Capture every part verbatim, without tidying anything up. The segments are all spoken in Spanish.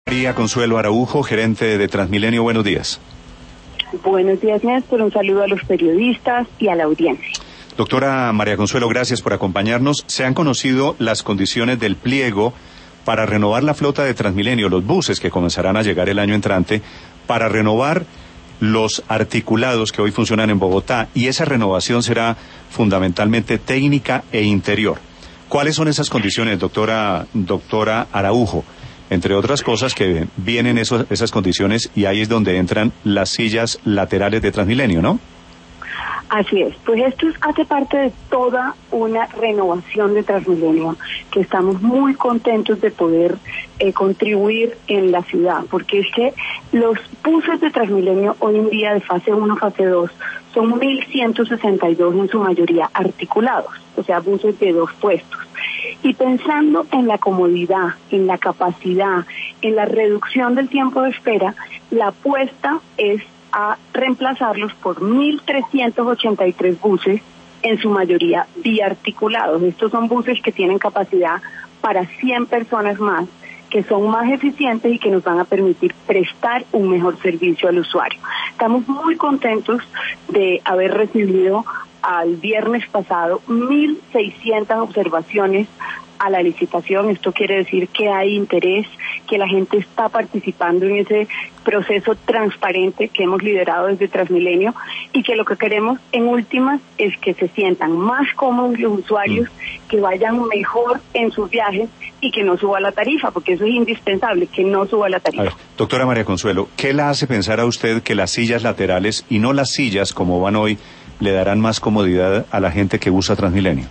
María Consuelo Araujo, gerente de Transmilenio, buenos días. Buenos días, Néstor, un saludo a los periodistas y a la audiencia. Doctora María Consuelo, gracias por acompañarnos. Se han conocido las condiciones del pliego para renovar la flota de Transmilenio, los buses que comenzarán a llegar el año entrante, para renovar los articulados que hoy funcionan en Bogotá, y esa renovación será fundamentalmente técnica e interior. ¿Cuáles son esas condiciones, doctora, doctora Araujo? Entre otras cosas que vienen esos, esas condiciones, y ahí es donde entran las sillas laterales de Transmilenio, ¿no? Así es, pues esto hace parte de toda una renovación de Transmilenio, que estamos muy contentos de poder eh, contribuir en la ciudad, porque es que los buses de Transmilenio hoy en día de fase uno, fase dos, son mil ciento sesenta y dos en su mayoría articulados, o sea, buses de dos puestos. Y pensando en la comodidad, en la capacidad, en la reducción del tiempo de espera, la apuesta es a reemplazarlos por mil trescientos ochenta y tres buses, en su mayoría biarticulados. Estos son buses que tienen capacidad para cien personas más, que son más eficientes y que nos van a permitir prestar un mejor servicio al usuario. Estamos muy contentos de haber recibido al viernes pasado mil seiscientas observaciones a la licitación. Esto quiere decir que hay interés, que la gente está participando en ese proceso transparente que hemos liderado desde Transmilenio, y que lo que queremos en últimas es que se sientan más cómodos los usuarios, mm. que vayan mejor en sus viajes y que no suba la tarifa, porque eso es indispensable, que no suba la tarifa. A ver, doctora María Consuelo, ¿qué la hace pensar a usted que las sillas laterales y no las sillas como van hoy le darán más comodidad a la gente que usa Transmilenio?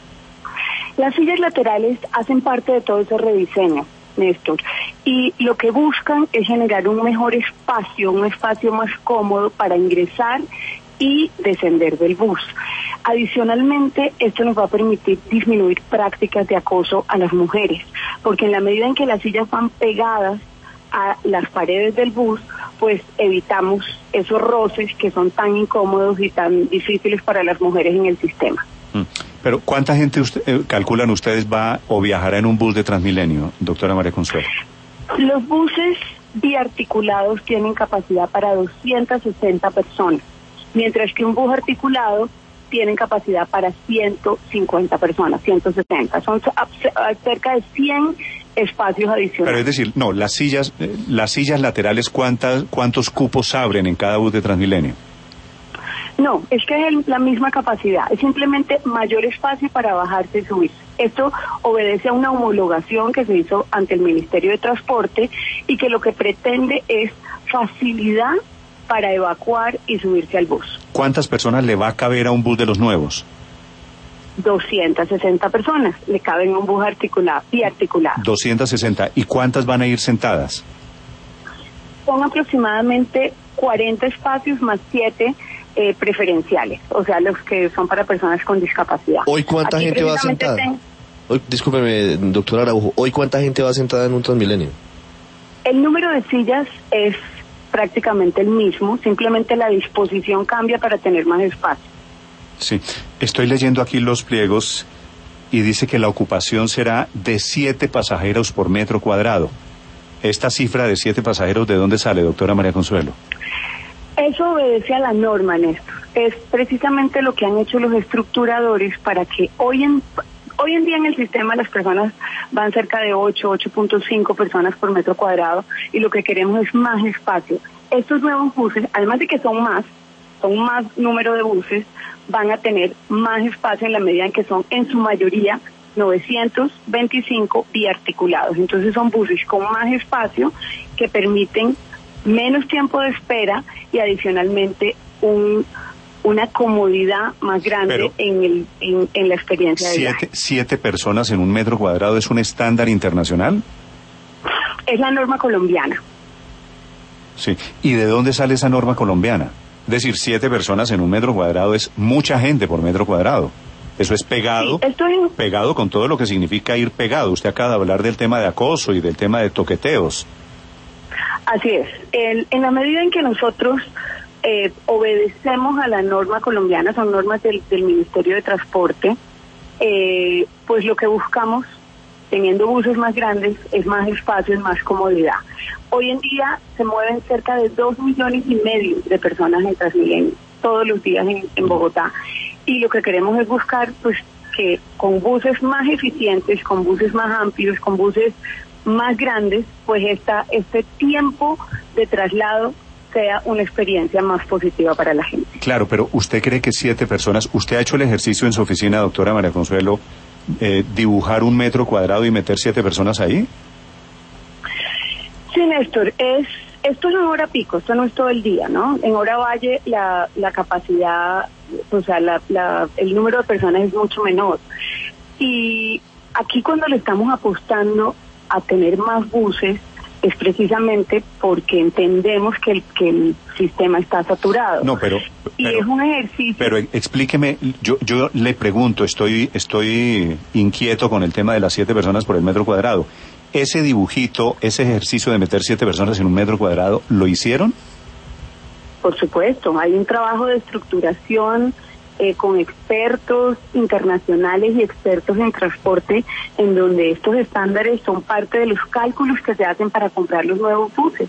Las sillas laterales hacen parte de todo ese rediseño, Néstor, y lo que buscan es generar un mejor espacio, un espacio más cómodo para ingresar y descender del bus. Adicionalmente, esto nos va a permitir disminuir prácticas de acoso a las mujeres, porque en la medida en que las sillas van pegadas a las paredes del bus, pues evitamos esos roces que son tan incómodos y tan difíciles para las mujeres en el sistema. Pero ¿cuánta gente usted, eh, calculan ustedes va o viajará en un bus de Transmilenio, doctora María Consuelo? Los buses biarticulados tienen capacidad para doscientas sesenta personas, mientras que un bus articulado tiene capacidad para ciento cincuenta personas, ciento sesenta. Son cerca de cien espacios adicionales. Pero es decir, no, las sillas, eh, las sillas laterales, ¿cuántas, cuántos cupos abren en cada bus de Transmilenio? No, es que es la misma capacidad, es simplemente mayor espacio para bajarse y subir. Esto obedece a una homologación que se hizo ante el Ministerio de Transporte y que lo que pretende es facilidad para evacuar y subirse al bus. ¿Cuántas personas le va a caber a un bus de los nuevos? doscientas sesenta personas le caben a un bus articulado y articulado. doscientas sesenta. ¿Y cuántas van a ir sentadas? Son aproximadamente cuarenta espacios más siete Eh, preferenciales, o sea, los que son para personas con discapacidad. ¿Hoy cuánta Aquí gente va sentada? ten... Hoy, discúlpeme, doctora Araujo, ¿hoy cuánta gente va sentada en un Transmilenio? El número de sillas es prácticamente el mismo, simplemente la disposición cambia para tener más espacio. Sí, estoy leyendo aquí los pliegos y dice que la ocupación será de siete pasajeros por metro cuadrado. ¿Esta cifra de siete pasajeros de dónde sale, doctora María Consuelo? Eso obedece a la norma, Néstor. Es precisamente lo que han hecho los estructuradores para que hoy en hoy en día en el sistema las personas van cerca de ocho, ocho punto cinco personas por metro cuadrado, y lo que queremos es más espacio. Estos nuevos buses, además de que son más, son más número de buses, van a tener más espacio en la medida en que son en su mayoría novecientos veinticinco biarticulados. Entonces son buses con más espacio que permiten menos tiempo de espera y adicionalmente un una comodidad más grande. Pero en el en, en la experiencia de siete, viaje. ¿Siete personas en un metro cuadrado es un estándar internacional? Es la norma colombiana. Sí. ¿Y de dónde sale esa norma colombiana? Es decir, siete personas en un metro cuadrado es mucha gente por metro cuadrado. Eso es pegado, sí, esto es... pegado con todo lo que significa ir pegado. Usted acaba de hablar del tema de acoso y del tema de toqueteos. Así es. El, en la medida en que nosotros eh, obedecemos a la norma colombiana, son normas del, del Ministerio de Transporte, eh, pues lo que buscamos teniendo buses más grandes es más espacio, es más comodidad. Hoy en día se mueven cerca de dos millones y medio de personas en Transmilenio todos los días en, en Bogotá, y lo que queremos es buscar pues que con buses más eficientes, con buses más amplios, con buses más grandes, pues esta, este tiempo de traslado sea una experiencia más positiva para la gente. Claro, pero ¿usted cree que siete personas, usted ha hecho el ejercicio en su oficina, doctora María Consuelo, eh, dibujar un metro cuadrado y meter siete personas ahí? Sí, Néstor, es, esto es en hora pico, esto no es todo el día, ¿no? En hora valle la, la capacidad, o sea, la, la, el número de personas es mucho menor. Y aquí cuando le estamos apostando a tener más buses, es precisamente porque entendemos que el, que el sistema está saturado. No, pero, y pero, es un ejercicio. Pero explíqueme, yo yo le pregunto, estoy estoy inquieto con el tema de las siete personas por el metro cuadrado. Ese dibujito, ese ejercicio de meter siete personas en un metro cuadrado, ¿lo hicieron? Por supuesto, hay un trabajo de estructuración Eh, con expertos internacionales y expertos en transporte, en donde estos estándares son parte de los cálculos que se hacen para comprar los nuevos buses.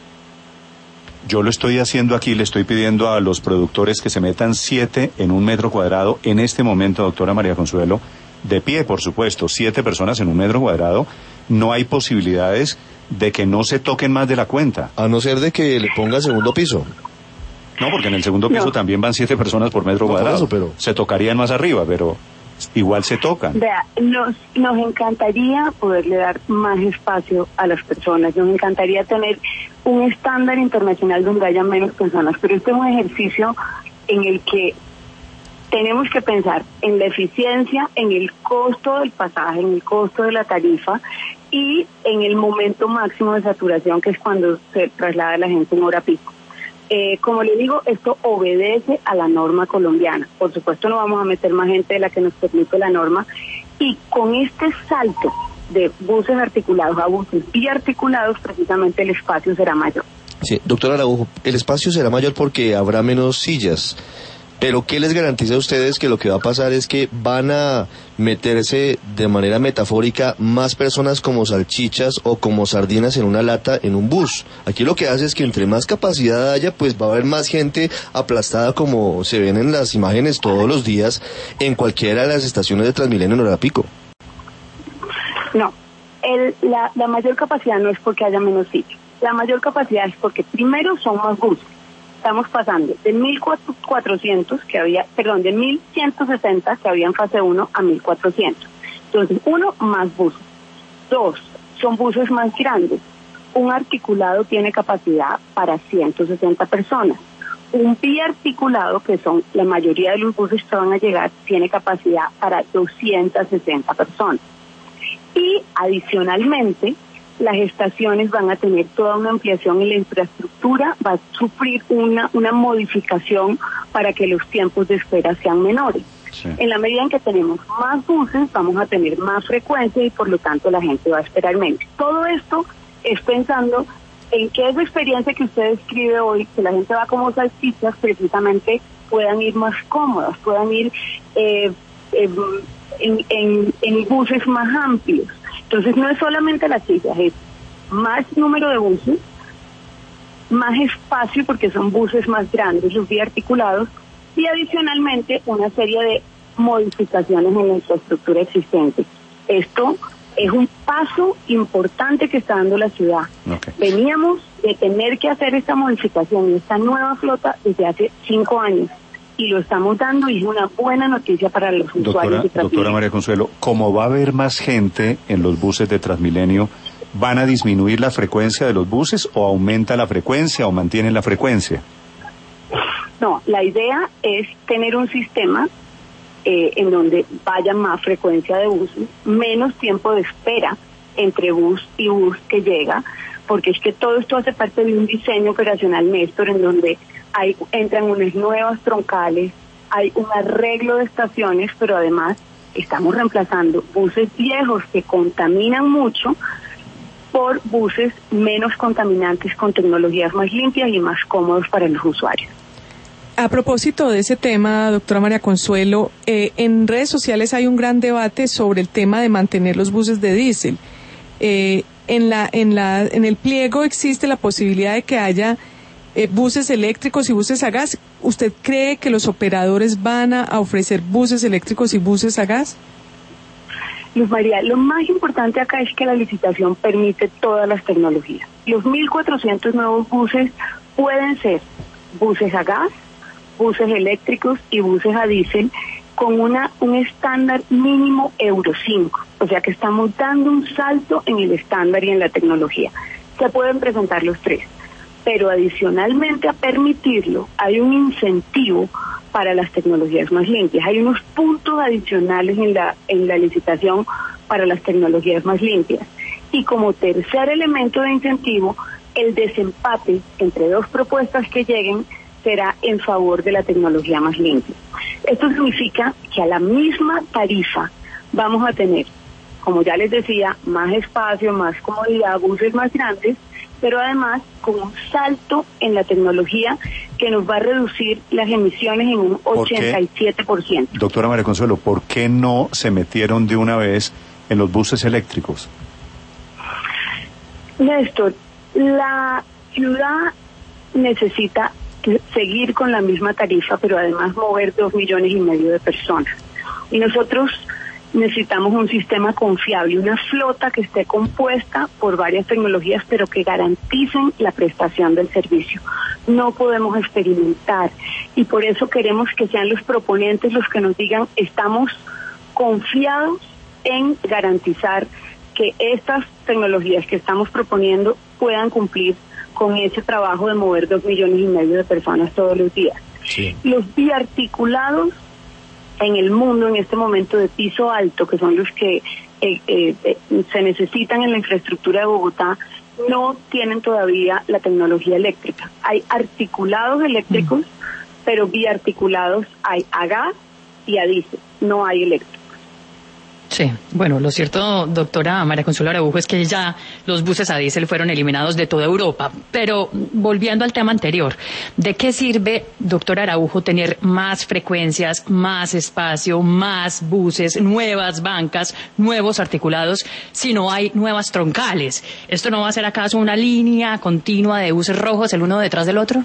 Yo lo estoy haciendo aquí, le estoy pidiendo a los productores que se metan siete en un metro cuadrado en este momento, doctora María Consuelo, de pie, por supuesto, siete personas en un metro cuadrado. No hay posibilidades de que no se toquen más de la cuenta. A no ser de que le ponga segundo piso. No, porque en el segundo piso no. También van siete personas por metro no, cuadrado. Por eso, pero... Se tocarían más arriba, pero igual se tocan. Vea, nos, nos encantaría poderle dar más espacio a las personas. Nos encantaría tener un estándar internacional donde haya menos personas. Pero este es un ejercicio en el que tenemos que pensar en la eficiencia, en el costo del pasaje, en el costo de la tarifa y en el momento máximo de saturación, que es cuando se traslada la gente en hora pico. Eh, como le digo, esto obedece a la norma colombiana. Por supuesto no vamos a meter más gente de la que nos permite la norma, y con este salto de buses articulados a buses biarticulados, precisamente el espacio será mayor. Sí, doctora Araujo, el espacio será mayor porque habrá menos sillas. Pero ¿qué les garantiza a ustedes que lo que va a pasar es que van a meterse de manera metafórica más personas como salchichas o como sardinas en una lata en un bus? Aquí lo que hace es que entre más capacidad haya, pues va a haber más gente aplastada, como se ven en las imágenes todos los días en cualquiera de las estaciones de Transmilenio en hora pico. No, el, la, la mayor capacidad no es porque haya menos sitios. La mayor capacidad es porque primero son más buses. Estamos pasando de mil cuatrocientos que había, perdón, de mil ciento sesenta que había en fase uno a mil cuatrocientos. Entonces, uno, más buses. Dos, son buses más grandes. Un articulado tiene capacidad para ciento sesenta personas. Un biarticulado, que son la mayoría de los buses que van a llegar, tiene capacidad para doscientas sesenta personas. Y adicionalmente, las estaciones van a tener toda una ampliación en la infraestructura, va a sufrir una, una modificación para que los tiempos de espera sean menores. Sí. En la medida en que tenemos más buses, vamos a tener más frecuencia y por lo tanto la gente va a esperar menos. Todo esto es pensando en que esa experiencia que usted describe hoy, que la gente va como salchichas, precisamente puedan ir más cómodas, puedan ir eh, eh, en, en, en buses más amplios. Entonces no es solamente las sillas, es más número de buses, más espacio porque son buses más grandes, los biarticulados, y adicionalmente una serie de modificaciones en la infraestructura existente. Esto es un paso importante que está dando la ciudad. Okay. Veníamos de tener que hacer esta modificación y esta nueva flota desde hace cinco años. Y lo estamos dando y es una buena noticia para los usuarios doctora, de Transmilenio. Doctora María Consuelo, como va a haber más gente en los buses de Transmilenio, ¿van a disminuir la frecuencia de los buses o aumenta la frecuencia o mantienen la frecuencia? No, la idea es tener un sistema eh, en donde vaya más frecuencia de buses, menos tiempo de espera entre bus y bus que llega, porque es que todo esto hace parte de un diseño operacional, Néstor, en donde hay, entran unas nuevas troncales, hay un arreglo de estaciones, pero además estamos reemplazando buses viejos que contaminan mucho por buses menos contaminantes con tecnologías más limpias y más cómodos para los usuarios. A propósito de ese tema, doctora María Consuelo, eh, en redes sociales hay un gran debate sobre el tema de mantener los buses de diésel. Eh, en la, en la, en el pliego existe la posibilidad de que haya eh, buses eléctricos y buses a gas. ¿Usted cree que los operadores van a, a ofrecer buses eléctricos y buses a gas? Luz María, lo más importante acá es que la licitación permite todas las tecnologías. Los mil cuatrocientos nuevos buses pueden ser buses a gas, buses eléctricos y buses a diésel con una un estándar mínimo Euro cinco. O sea que estamos dando un salto en el estándar y en la tecnología. Se pueden presentar los tres, pero adicionalmente a permitirlo hay un incentivo para las tecnologías más limpias. Hay unos puntos adicionales en la en la licitación para las tecnologías más limpias. Y como tercer elemento de incentivo, el desempate entre dos propuestas que lleguen será en favor de la tecnología más limpia. Esto significa que a la misma tarifa vamos a tener, como ya les decía, más espacio, más comodidad, buses más grandes, pero además con un salto en la tecnología que nos va a reducir las emisiones en un ochenta y siete por ciento. Doctora María Consuelo, ¿por qué no se metieron de una vez en los buses eléctricos? Néstor, la ciudad necesita seguir con la misma tarifa, pero además mover dos millones y medio de personas. Y nosotros necesitamos un sistema confiable, una flota que esté compuesta por varias tecnologías, pero que garanticen la prestación del servicio. No podemos experimentar y por eso queremos que sean los proponentes los que nos digan, estamos confiados en garantizar que estas tecnologías que estamos proponiendo puedan cumplir con ese trabajo de mover dos millones y medio de personas todos los días. Sí. Los biarticulados en el mundo en este momento de piso alto, que son los que eh, eh, eh, se necesitan en la infraestructura de Bogotá, no tienen todavía la tecnología eléctrica. Hay articulados eléctricos, mm. pero biarticulados hay a gas y a diésel, no hay eléctricos. Sí, bueno, lo cierto, doctora María Consuelo Araujo, es que ya los buses a diésel fueron eliminados de toda Europa. Pero volviendo al tema anterior, ¿de qué sirve, doctora Araujo, tener más frecuencias, más espacio, más buses, nuevas bancas, nuevos articulados, si no hay nuevas troncales? ¿Esto no va a ser acaso una línea continua de buses rojos el uno detrás del otro?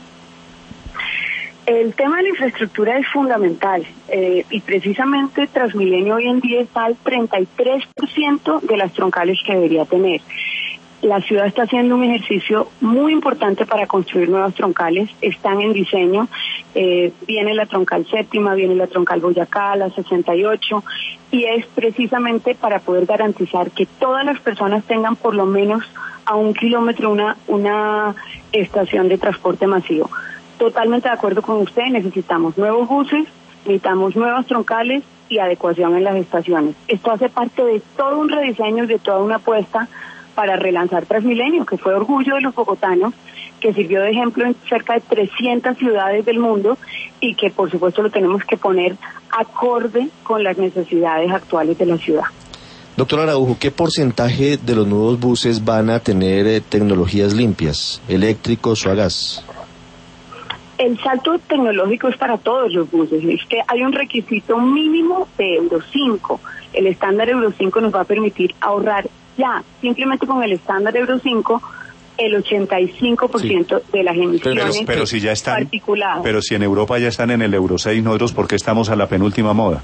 El tema de la infraestructura es fundamental eh, y precisamente Transmilenio hoy en día está al treinta y tres por ciento de las troncales que debería tener. La ciudad está haciendo un ejercicio muy importante para construir nuevas troncales, están en diseño, eh, viene la troncal séptima, viene la troncal Boyacá, la sesenta y ocho, y es precisamente para poder garantizar que todas las personas tengan por lo menos a un kilómetro una, una estación de transporte masivo. Totalmente de acuerdo con usted, necesitamos nuevos buses, necesitamos nuevas troncales y adecuación en las estaciones. Esto hace parte de todo un rediseño y de toda una apuesta para relanzar Transmilenio, que fue orgullo de los bogotanos, que sirvió de ejemplo en cerca de trescientas ciudades del mundo y que por supuesto lo tenemos que poner acorde con las necesidades actuales de la ciudad. Doctora Araujo, ¿qué porcentaje de los nuevos buses van a tener eh, tecnologías limpias, eléctricos o a gas? El salto tecnológico es para todos los buses, es que hay un requisito mínimo de Euro cinco. El estándar Euro cinco nos va a permitir ahorrar ya, simplemente con el estándar Euro cinco, el ochenta y cinco por ciento sí. de las emisiones pero, pero si ya están, particuladas. Pero si en Europa ya están en el Euro seis, nosotros, ¿por qué estamos a la penúltima moda?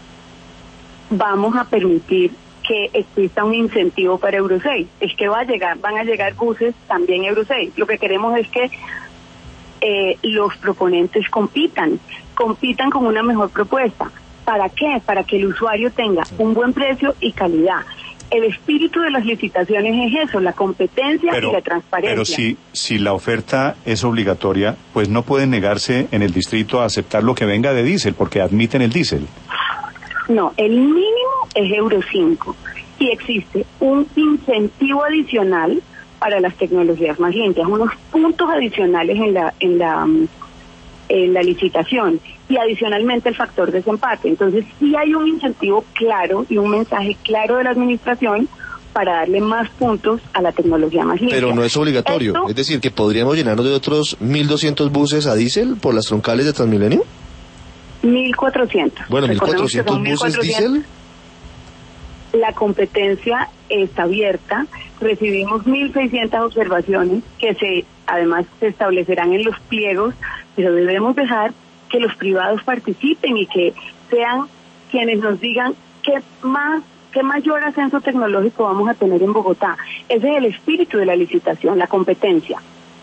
Vamos a permitir que exista un incentivo para Euro seis. Es que va a llegar, van a llegar buses también Euro seis. Lo que queremos es que Eh, los proponentes compitan, compitan con una mejor propuesta. ¿Para qué? Para que el usuario tenga un buen precio y calidad. El espíritu de las licitaciones es eso, la competencia pero, y la transparencia. Pero si, si la oferta es obligatoria, pues no pueden negarse en el distrito a aceptar lo que venga de diésel, porque admiten el diésel. No, el mínimo es Euro cinco y existe un incentivo adicional para las tecnologías más limpias, unos puntos adicionales en la en la en la licitación y adicionalmente el factor desempate. Entonces sí hay un incentivo claro y un mensaje claro de la administración para darle más puntos a la tecnología más limpia. Pero no es obligatorio, Esto, es decir, que podríamos llenarnos de otros mil doscientos buses a diésel por las troncales de Transmilenio. mil cuatrocientos. Bueno, mil Recordemos que cuatrocientos son buses mil cuatrocientos. diésel. La competencia está abierta. Recibimos mil seiscientas observaciones que se, además, se establecerán en los pliegos, pero debemos dejar que los privados participen y que sean quienes nos digan qué más, qué mayor ascenso tecnológico vamos a tener en Bogotá. Ese es el espíritu de la licitación, la competencia.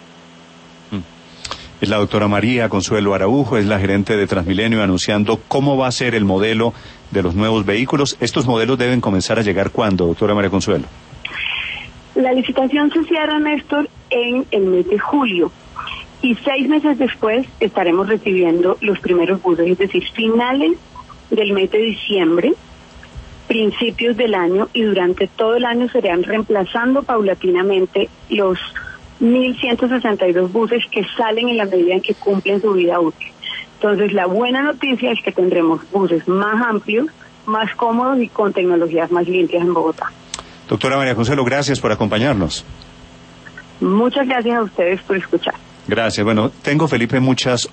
Es la doctora María Consuelo Araujo, es la gerente de Transmilenio, anunciando cómo va a ser el modelo de los nuevos vehículos. ¿Estos modelos deben comenzar a llegar cuándo, doctora María Consuelo? La licitación se cierra, Néstor, en el mes de julio. Y seis meses después estaremos recibiendo los primeros buses, es decir, finales del mes de diciembre, principios del año, y durante todo el año se irán reemplazando paulatinamente los mil ciento sesenta y dos buses que salen en la medida en que cumplen su vida útil. Entonces, la buena noticia es que tendremos buses más amplios, más cómodos y con tecnologías más limpias en Bogotá. Doctora María Consuelo, gracias por acompañarnos. Muchas gracias a ustedes por escuchar. Gracias. Bueno, tengo, Felipe, muchas